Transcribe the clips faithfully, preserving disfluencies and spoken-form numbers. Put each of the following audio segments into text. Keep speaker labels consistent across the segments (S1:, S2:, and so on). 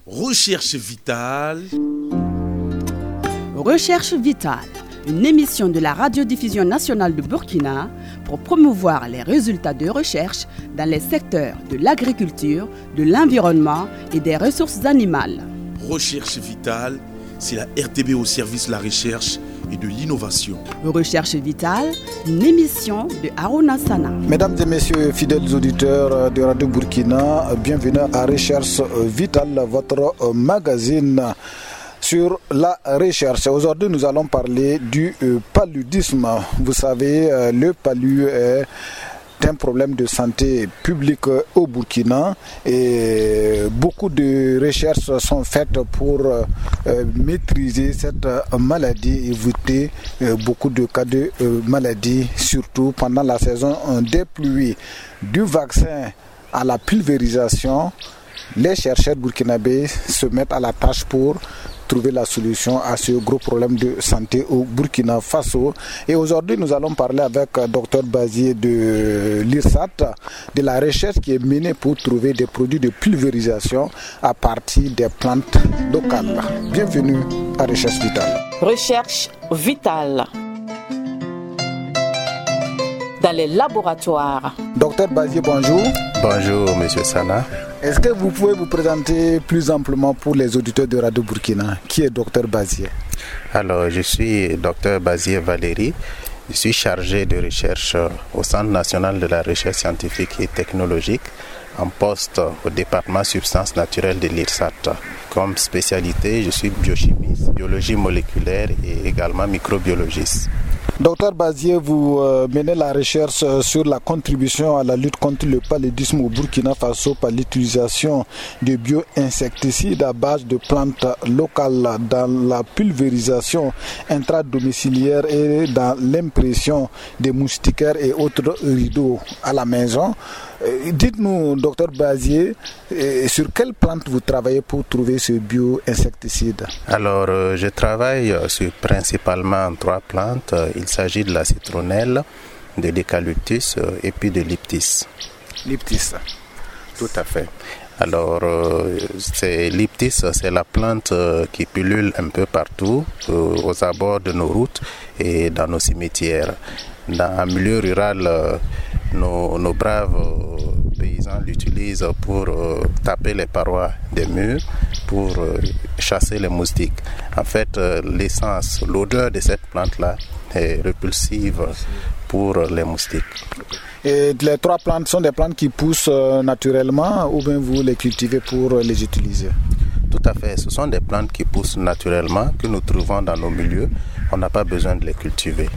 S1: Recherche vitale.
S2: Recherche vitale, une émission de la radiodiffusion nationale de Burkina pour promouvoir les résultats de recherche dans les secteurs de l'agriculture, de l'environnement et des ressources animales.
S1: Recherche vitale, c'est la R T B au service de la recherche et de l'innovation.
S2: Recherche vitale, une émission de Harouna Sana.
S3: Mesdames et messieurs, fidèles auditeurs de Radio Burkina, bienvenue à Recherche vitale, votre magazine sur la recherche. Aujourd'hui, nous allons parler du euh, paludisme. Vous savez, euh, le palu est un problème de santé publique au Burkina et beaucoup de recherches sont faites pour euh, maîtriser cette maladie, éviter euh, beaucoup de cas de euh, maladie, surtout pendant la saison des pluies. Du vaccin à la pulvérisation, les chercheurs burkinabés se mettent à la tâche pour trouver la solution à ce gros problème de santé au Burkina Faso. Et aujourd'hui, nous allons parler avec Dr Bazier de l'I R S A T, de la recherche qui est menée pour trouver des produits de pulvérisation à partir des plantes locales. Bienvenue à Recherche Vitale.
S4: Recherche Vitale. Dans les laboratoires.
S3: Docteur Bazier, bonjour.
S5: Bonjour, Monsieur Sana.
S3: Est-ce que vous pouvez vous présenter plus amplement pour les auditeurs de Radio Burkina? Qui est Docteur Bazier?
S5: Alors, je suis Docteur Bazier Valérie. Je suis chargé de recherche au Centre national de la recherche scientifique et technologique, en poste au département substances naturelles de l'I R S A T. Comme spécialité, je suis biochimiste, biologie moléculaire et également microbiologiste.
S3: Docteur Bazier, vous euh, menez la recherche euh, sur la contribution à la lutte contre le paludisme au Burkina Faso par l'utilisation de bio-insecticides à base de plantes locales dans la pulvérisation intradomiciliaire et dans l'impression des moustiquaires et autres rideaux à la maison. Euh, dites-nous, docteur Bazier, euh, sur quelle plante vous travaillez pour trouver ce bio-insecticide?
S5: Alors, euh, je travaille sur principalement trois plantes. Il s'agit de la citronnelle, de l'eucalyptus et puis de l'iptis.
S3: L'iptis.
S5: Tout à fait. Alors, euh, c'est, l'iptis, c'est la plante euh, qui pullule un peu partout, euh, aux abords de nos routes et dans nos cimetières. Dans un milieu rural, euh, nos, nos braves euh, paysans l'utilisent pour euh, taper les parois des murs, pour euh, chasser les moustiques. En fait, euh, l'essence, l'odeur de cette plante-là est répulsive pour les moustiques.
S3: Et les trois plantes sont des plantes qui poussent naturellement ou bien vous les cultivez pour les utiliser?
S5: Tout à fait, ce sont des plantes qui poussent naturellement, que nous trouvons dans nos milieux. On n'a pas besoin de les cultiver.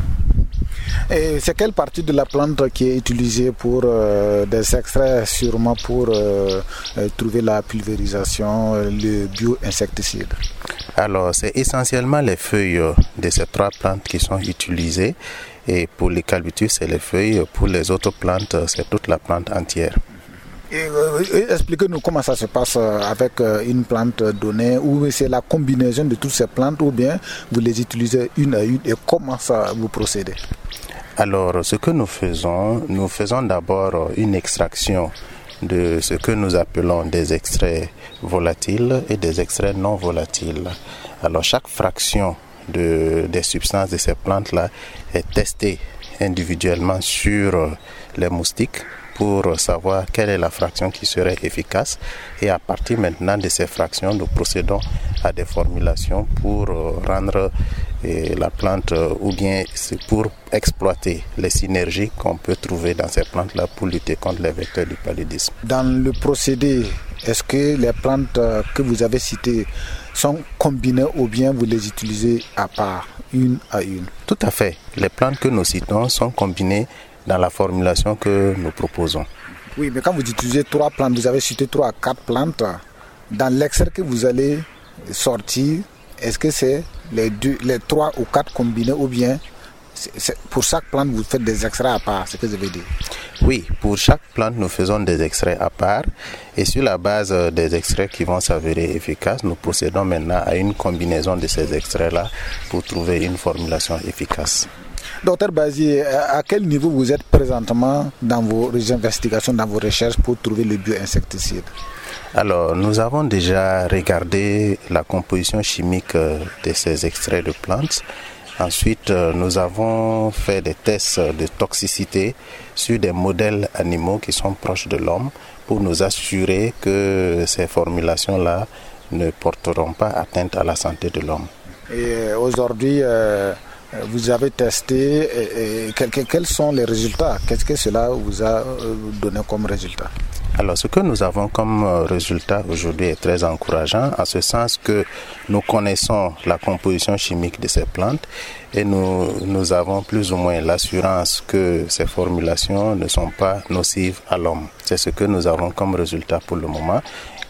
S3: Et c'est quelle partie de la plante qui est utilisée pour euh, des extraits, sûrement pour euh, euh, trouver la pulvérisation, euh, le bio-insecticide?
S5: Alors, c'est essentiellement les feuilles de ces trois plantes qui sont utilisées. Et pour l'eucalyptus, c'est les feuilles. Pour les autres plantes, c'est toute la plante entière.
S3: Et, euh, expliquez-nous comment ça se passe avec une plante donnée, ou c'est la combinaison de toutes ces plantes, ou bien vous les utilisez une à une, et comment ça vous procédez?
S5: Alors, ce que nous faisons, nous faisons d'abord une extraction de ce que nous appelons des extraits volatiles et des extraits non volatiles. Alors, chaque fraction de, des substances de ces plantes-là est testée individuellement sur les moustiques pour savoir quelle est la fraction qui serait efficace. Et à partir maintenant de ces fractions, nous procédons à des formulations pour rendre la plante, ou bien pour exploiter les synergies qu'on peut trouver dans ces plantes-là pour lutter contre les vecteurs du paludisme.
S3: Dans le procédé, est-ce que les plantes que vous avez citées sont combinées ou bien vous les utilisez à part, une à une?
S5: Tout à fait. Les plantes que nous citons sont combinées dans la formulation que nous proposons.
S3: Oui, mais quand vous utilisez trois plantes, vous avez cité trois à quatre plantes, dans l'extrait que vous allez sortir, est-ce que c'est les, deux, les trois ou quatre combinés, ou bien c'est, c'est, pour chaque plante vous faites des extraits à part, c'est ce que je veux dire?
S5: Oui, pour chaque plante nous faisons des extraits à part, et sur la base des extraits qui vont s'avérer efficaces, nous procédons maintenant à une combinaison de ces extraits-là pour trouver une formulation efficace.
S3: Docteur Bazier, à quel niveau vous êtes présentement dans vos investigations, dans vos recherches pour trouver le bio-insecticide?
S5: Alors, nous avons déjà regardé la composition chimique de ces extraits de plantes. Ensuite, nous avons fait des tests de toxicité sur des modèles animaux qui sont proches de l'homme pour nous assurer que ces formulations-là ne porteront pas atteinte à la santé de l'homme.
S3: Et aujourd'hui, euh, vous avez testé, et, et, quels, quels sont les résultats? Qu'est-ce que cela vous a donné comme résultat?
S5: Alors, ce que nous avons comme résultat aujourd'hui est très encourageant, en ce sens que nous connaissons la composition chimique de ces plantes et nous, nous avons plus ou moins l'assurance que ces formulations ne sont pas nocives à l'homme. C'est ce que nous avons comme résultat pour le moment.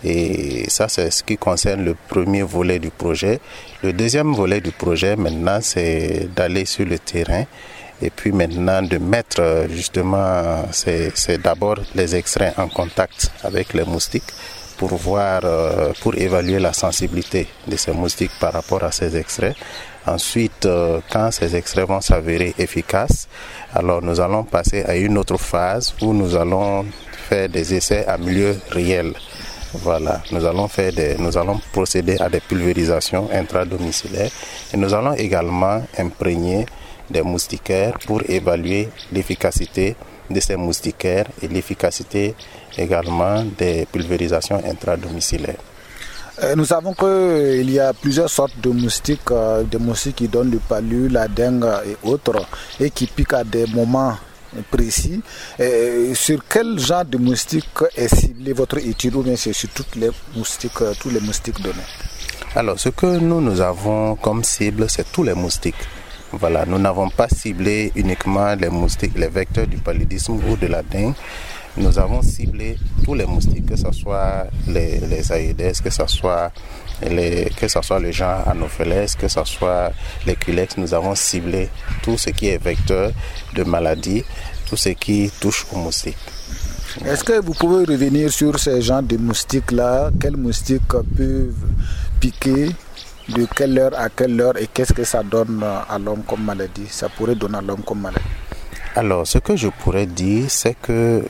S5: Et ça, c'est ce qui concerne le premier volet du projet. Le deuxième volet du projet, maintenant, c'est d'aller sur le terrain. Et puis maintenant de mettre justement, c'est, c'est d'abord les extraits en contact avec les moustiques pour voir, pour évaluer la sensibilité de ces moustiques par rapport à ces extraits. Ensuite, quand ces extraits vont s'avérer efficaces, alors nous allons passer à une autre phase où nous allons faire des essais à milieu réel. Voilà, nous allons faire des, nous allons procéder à des pulvérisations intradomiciliaires et nous allons également imprégner des moustiquaires pour évaluer l'efficacité de ces moustiquaires et l'efficacité également des pulvérisations intradomiciliaires.
S3: Nous savons qu'il y a plusieurs sortes de moustiques, des moustiques qui donnent le palu, la dengue et autres, et qui piquent à des moments précis. Et sur quel genre de moustiques est ciblée votre étude, ou bien c'est sur toutes les moustiques, tous les moustiques donnés?
S5: Alors, ce que nous, nous avons comme cible, c'est tous les moustiques. Voilà, nous n'avons pas ciblé uniquement les moustiques, les vecteurs du paludisme ou de la dengue. Nous avons ciblé tous les moustiques, que ce soit les, les Aedes, que ce soit les, que ce soit le genre Anopheles, que ce soit les Culex. Nous avons ciblé tout ce qui est vecteur de maladies, tout ce qui touche aux moustiques.
S3: Est-ce que vous pouvez revenir sur ces genres de moustiques-là? Quels moustiques peuvent piquer? De quelle heure à quelle heure, et qu'est-ce que ça donne à l'homme comme maladie? Ça pourrait donner à l'homme comme maladie?
S5: Alors, ce que je pourrais dire, c'est que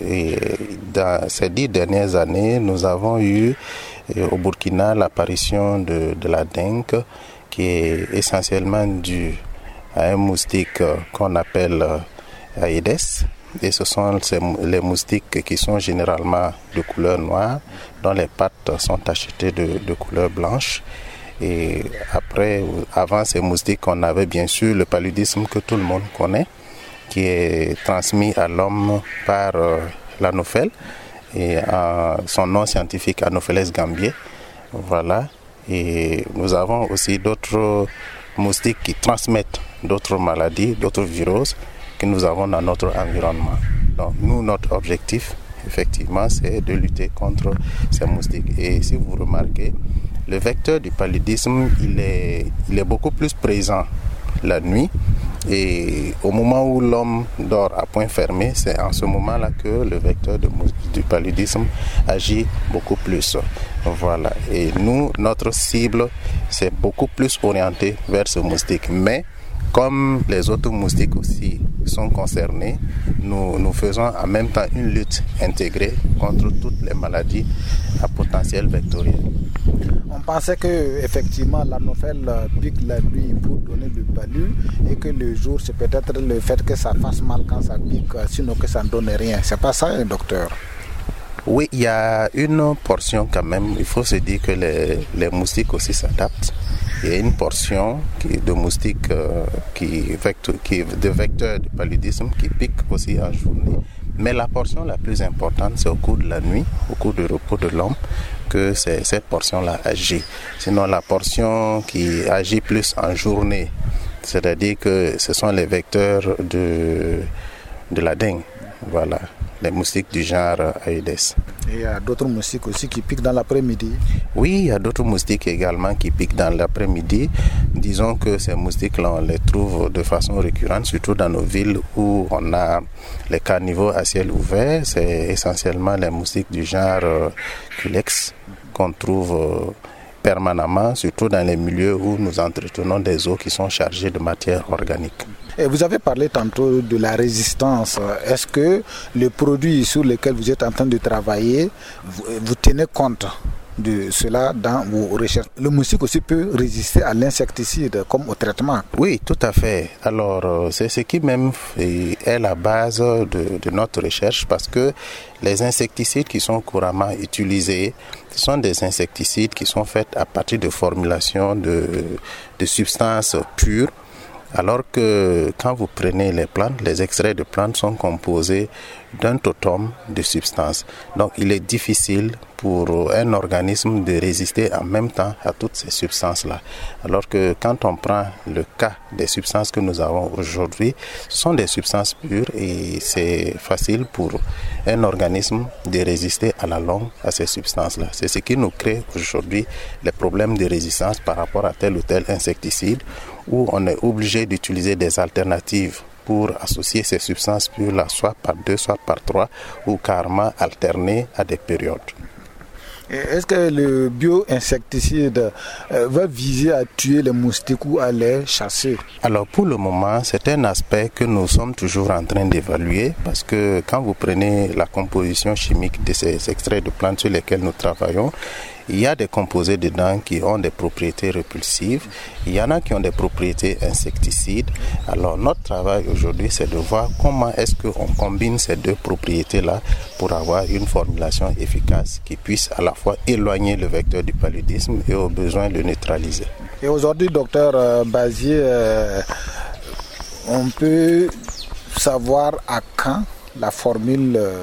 S5: dans ces dix dernières années, nous avons eu au Burkina l'apparition de, de la dengue, qui est essentiellement due à un moustique qu'on appelle Aedes. Et ce sont ces, les moustiques qui sont généralement de couleur noire, dont les pattes sont tachetées de, de couleur blanche. Et après, avant ces moustiques, on avait bien sûr le paludisme que tout le monde connaît, qui est transmis à l'homme par euh, l'anophèle, et euh, son nom scientifique Anopheles gambiae. Voilà. Et nous avons aussi d'autres moustiques qui transmettent d'autres maladies, d'autres virus que nous avons dans notre environnement. Donc nous, notre objectif, effectivement, c'est de lutter contre ces moustiques. Et si vous remarquez, le vecteur du paludisme, il est, il est beaucoup plus présent la nuit. Et au moment où l'homme dort à point fermé, c'est en ce moment-là que le vecteur de, du paludisme agit beaucoup plus. Voilà. Et nous, notre cible, c'est beaucoup plus orienté vers ce moustique. Mais comme les autres moustiques aussi sont concernés, nous, nous faisons en même temps une lutte intégrée contre toutes les maladies à potentiel vectoriel.
S3: On pensait que effectivement l'anophèle pique la nuit pour donner le palu, et que le jour c'est peut-être le fait que ça fasse mal quand ça pique, sinon que ça ne donne rien. C'est pas ça, docteur?
S5: Oui, il y a une portion quand même. Il faut se dire que les, les moustiques aussi s'adaptent. Il y a une portion qui, de moustiques euh, qui, vecteur, qui de vecteurs de paludisme qui piquent aussi en journée. Mais la portion la plus importante, c'est au cours de la nuit, au cours du repos de l'homme, que c'est, cette portion-là agit. Sinon, la portion qui agit plus en journée, c'est-à-dire que ce sont les vecteurs de, de la dengue. Voilà, les moustiques du genre Aedes.
S3: Et il y a d'autres moustiques aussi qui piquent dans l'après-midi?
S5: Oui, il y a d'autres moustiques également qui piquent dans l'après-midi. Disons que ces moustiques-là, on les trouve de façon récurrente, surtout dans nos villes où on a les carnivores à ciel ouvert. C'est essentiellement les moustiques du genre euh, Culex qu'on trouve euh, permanemment, surtout dans les milieux où nous entretenons des eaux qui sont chargées de matière organique.
S3: Et vous avez parlé tantôt de la résistance. Est-ce que les produits sur lesquels vous êtes en train de travailler, vous, vous tenez compte de cela dans vos recherches? Le moustique aussi peut résister à l'insecticide comme au traitement.
S5: Oui, tout à fait. Alors, c'est ce qui même est la base de, de notre recherche, parce que les insecticides qui sont couramment utilisés, ce sont des insecticides qui sont faits à partir de formulations de, de substances pures. Alors que quand vous prenez les plantes, les extraits de plantes sont composés d'un totum de substances. Donc il est difficile pour un organisme de résister en même temps à toutes ces substances-là. Alors que quand on prend le cas des substances que nous avons aujourd'hui, ce sont des substances pures et c'est facile pour un organisme de résister à la longue à ces substances-là. C'est ce qui nous crée aujourd'hui les problèmes de résistance par rapport à tel ou tel insecticide, où on est obligé d'utiliser des alternatives pour associer ces substances pures-là, soit par deux, soit par trois, ou carrément alterner à des périodes.
S3: Est-ce que le bio-insecticide va viser à tuer les moustiques ou à les chasser?
S5: Alors pour le moment, c'est un aspect que nous sommes toujours en train d'évaluer, parce que quand vous prenez la composition chimique de ces extraits de plantes sur lesquels nous travaillons, il y a des composés dedans qui ont des propriétés répulsives, il y en a qui ont des propriétés insecticides. Alors notre travail aujourd'hui, c'est de voir comment est-ce qu'on combine ces deux propriétés-là pour avoir une formulation efficace qui puisse à la fois éloigner le vecteur du paludisme et au besoin le neutraliser.
S3: Et aujourd'hui, docteur Bazier, euh, on peut savoir à quand la formule euh,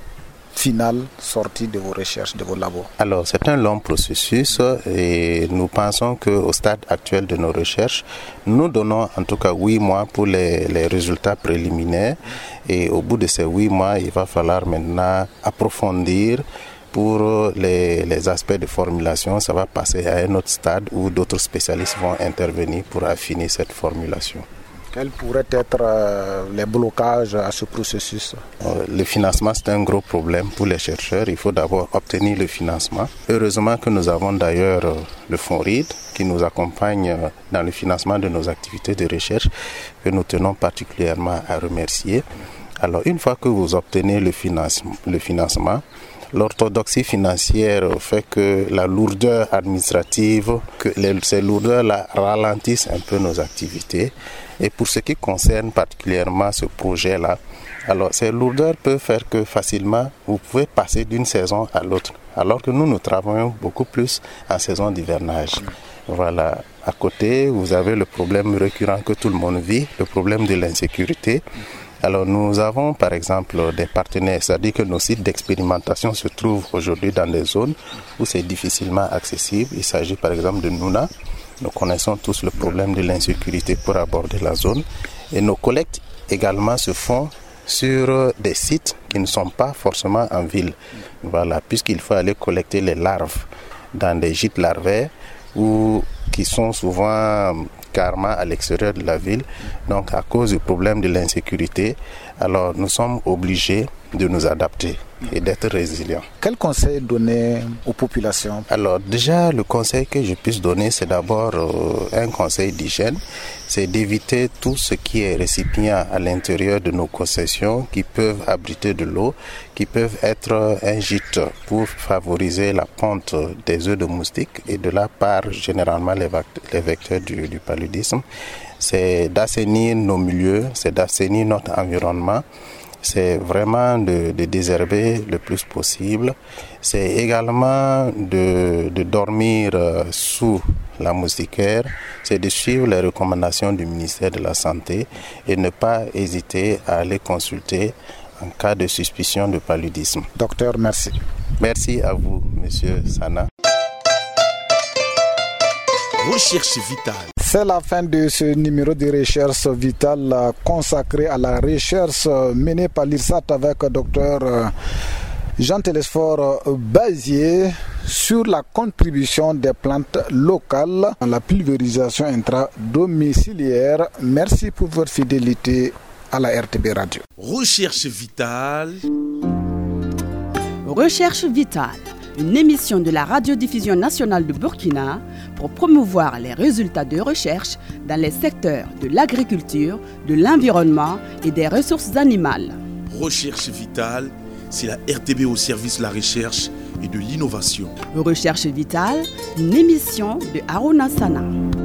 S3: finale sortie de vos recherches, de vos labos?
S5: Alors, c'est un long processus et nous pensons qu'au stade actuel de nos recherches, nous donnons en tout cas huit mois pour les, les résultats préliminaires et au bout de ces huit mois, il va falloir maintenant approfondir. Pour les, les aspects de formulation, ça va passer à un autre stade où d'autres spécialistes vont intervenir pour affiner cette formulation.
S3: Quels pourraient être euh, les blocages à ce processus?
S5: euh, Le financement, c'est un gros problème pour les chercheurs. Il faut d'abord obtenir le financement. Heureusement que nous avons d'ailleurs euh, le Fonds R I D qui nous accompagne euh, dans le financement de nos activités de recherche, que nous tenons particulièrement à remercier. Alors, une fois que vous obtenez le financement, le financement l'orthodoxie financière fait que la lourdeur administrative, que les, ces lourdeurs-là ralentissent un peu nos activités. Et pour ce qui concerne particulièrement ce projet-là, alors ces lourdeurs peuvent faire que facilement vous pouvez passer d'une saison à l'autre. Alors que nous, nous travaillons beaucoup plus en saison d'hivernage. Voilà. À côté, vous avez le problème récurrent que tout le monde vit, le problème de l'insécurité. Alors nous avons par exemple des partenaires, c'est-à-dire que nos sites d'expérimentation se trouvent aujourd'hui dans des zones où c'est difficilement accessible. Il s'agit par exemple de Nouna. Nous connaissons tous le problème de l'insécurité pour aborder la zone. Et nos collectes également se font sur des sites qui ne sont pas forcément en ville. Voilà, puisqu'il faut aller collecter les larves dans des gîtes larvaires ou qui sont souvent carrément à l'extérieur de la ville. Donc à cause du problème de l'insécurité, alors nous sommes obligés de nous adapter et d'être résilients.
S3: Quel conseil donner aux populations?
S5: Alors déjà, le conseil que je puisse donner, c'est d'abord euh, un conseil d'hygiène, c'est d'éviter tout ce qui est récipient à l'intérieur de nos concessions qui peuvent abriter de l'eau, qui peuvent être un gîte pour favoriser la ponte des œufs de moustiques et de là part généralement les, les vecteurs du, du paludisme. C'est d'assainir nos milieux, c'est d'assainir notre environnement. C'est vraiment de, de désherber le plus possible. C'est également de, de dormir sous la moustiquaire. C'est de suivre les recommandations du ministère de la Santé et ne pas hésiter à aller consulter en cas de suspicion de paludisme.
S3: Docteur, merci.
S5: Merci à vous, monsieur Sana.
S1: Recherche vitale.
S3: C'est la fin de ce numéro de recherche vitale consacré à la recherche menée par l'I R S A T avec docteur Jean Télésphore Bazier sur la contribution des plantes locales à la pulvérisation intradomiciliaire. Merci pour votre fidélité à la R T B Radio.
S1: Recherche vitale.
S2: Recherche vitale. une émission de la radiodiffusion nationale de Burkina pour promouvoir les résultats de recherche dans les secteurs de l'agriculture, de l'environnement et des ressources animales.
S1: Recherche Vitale, c'est la R T B au service de la recherche et de l'innovation.
S2: Recherche Vitale, une émission de Haruna Sana.